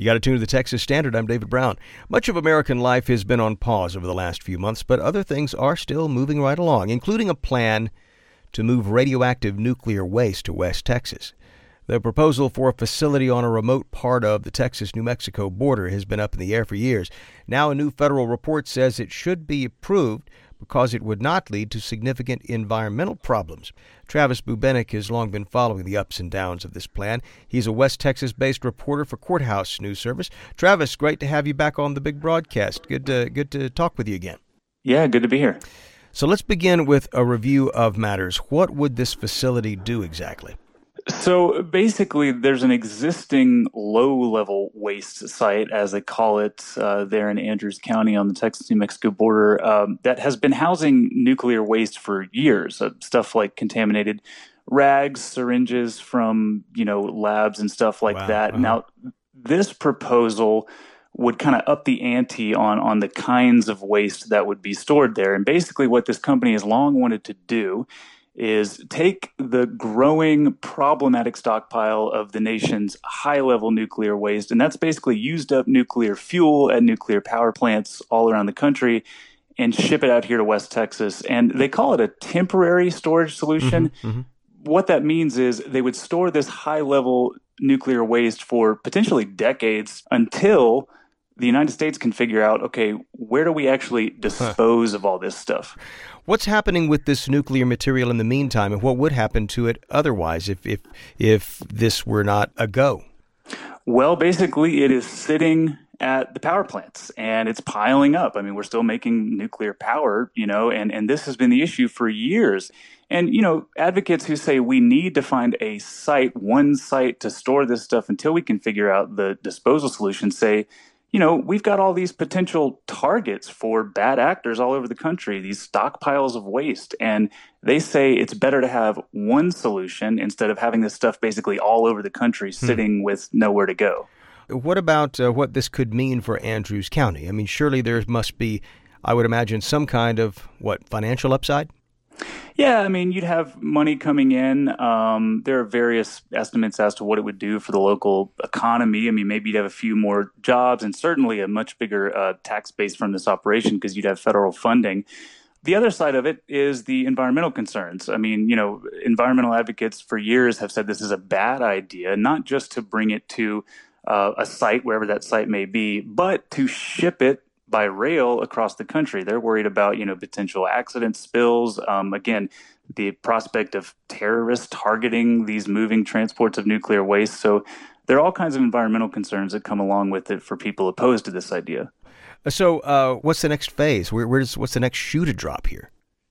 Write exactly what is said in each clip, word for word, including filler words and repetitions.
got to tune to the Texas Standard. I'm David Brown. Much of American life has been on pause over the last few months, but other things are still moving right along, including a plan to move radioactive nuclear waste to West Texas. The proposal for a facility on a remote part of the Texas-New Mexico border has been up in the air for years. Now a new federal report says it should be approved because it would not lead to significant environmental problems. Travis Bubenik has long been following the ups and downs of this plan. He's a West Texas-based reporter for Courthouse News Service. Travis, great to have you back on the big broadcast. Good to, good to talk with you again. Yeah, good to be here. So let's begin with a review of matters. What would this facility do exactly? So basically, there's an existing low-level waste site, as they call it, uh, there in Andrews County on the Texas-New Mexico border um, that has been housing nuclear waste for years. Uh, stuff like contaminated rags, syringes from, you know, labs and stuff like Wow. that. Uh-huh. Now, this proposal would kind of up the ante on, on the kinds of waste that would be stored there. And basically what this company has long wanted to do is take the growing problematic stockpile of the nation's high-level nuclear waste, and that's basically used up nuclear fuel at nuclear power plants all around the country, and ship it out here to West Texas. And they call it a temporary storage solution. Mm-hmm, mm-hmm. What that means is they would store this high-level nuclear waste for potentially decades until the United States can figure out, okay, where do we actually dispose huh. of all this stuff? What's happening with this nuclear material in the meantime, and what would happen to it otherwise if if if this were not a go? Well, basically, it is sitting at the power plants, and it's piling up. I mean, we're still making nuclear power, you know, and, and this has been the issue for years. And, you know, advocates who say we need to find a site, one site to store this stuff until we can figure out the disposal solution say, you know, we've got all these potential targets for bad actors all over the country, these stockpiles of waste. And they say it's better to have one solution instead of having this stuff basically all over the country sitting hmm. with nowhere to go. What about uh, what this could mean for Andrews County? I mean, surely there must be, I would imagine, some kind of, what, financial upside? Yeah, I mean, you'd have money coming in. Um, there are various estimates as to what it would do for the local economy. I mean, maybe you'd have a few more jobs and certainly a much bigger uh, tax base from this operation because you'd have federal funding. The other side of it is the environmental concerns. I mean, you know, environmental advocates for years have said this is a bad idea, not just to bring it to uh, a site, wherever that site may be, but to ship it by rail across the country. They're worried about, you know, potential accident spills. Um, again, the prospect of terrorists targeting these moving transports of nuclear waste. So there are all kinds of environmental concerns that come along with it for people opposed to this idea. So uh, what's the next phase? Where, where's what's the next shoe to drop here?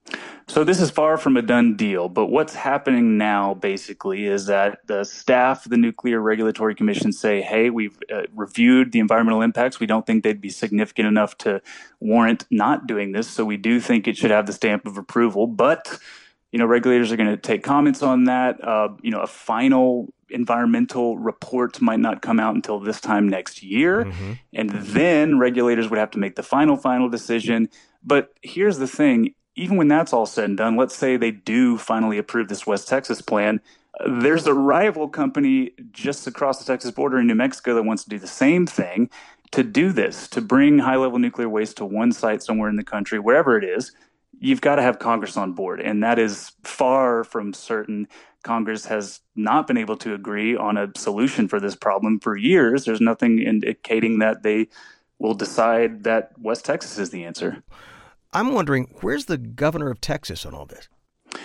So this is far from a done deal, but what's happening now basically is that the staff of the Nuclear Regulatory Commission say, hey, we've uh, reviewed the environmental impacts. We don't think they'd be significant enough to warrant not doing this. So we do think it should have the stamp of approval. But, you know, regulators are going to take comments on that. Uh, you know, a final environmental report might not come out until this time next year. Mm-hmm. And then regulators would have to make the final, final decision. But here's the thing. Even when that's all said and done, let's say they do finally approve this West Texas plan, uh, there's a rival company just across the Texas border in New Mexico that wants to do the same thing, to do this, to bring high-level nuclear waste to one site somewhere in the country, wherever it is. You've got to have Congress on board, and that is far from certain. Congress has not been able to agree on a solution for this problem for years. There's nothing indicating that they will decide that West Texas is the answer. I'm wondering, where's the governor of Texas on all this?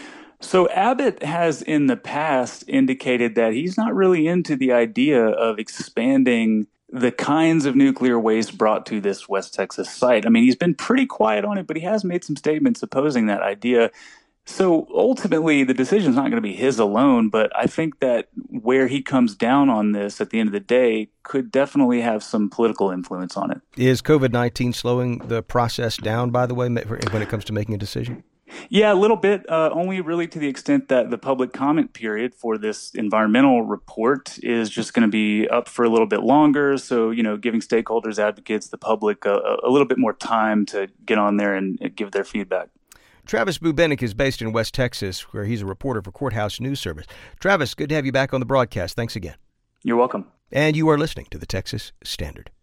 So Abbott has in the past indicated that he's not really into the idea of expanding the kinds of nuclear waste brought to this West Texas site. I mean, he's been pretty quiet on it, but he has made some statements opposing that idea. So ultimately, the decision is not going to be his alone, but I think that where he comes down on this at the end of the day could definitely have some political influence on it. Is COVID nineteen slowing the process down, by the way, when it comes to making a decision? Yeah, a little bit, uh, only really to the extent that the public comment period for this environmental report is just going to be up for a little bit longer. So, you know, giving stakeholders, advocates, the public a, a little bit more time to get on there and give their feedback. Travis Bubenik is based in West Texas, where he's a reporter for Courthouse News Service. Travis, good to have you back on the broadcast. Thanks again. You're welcome. And you are listening to the Texas Standard.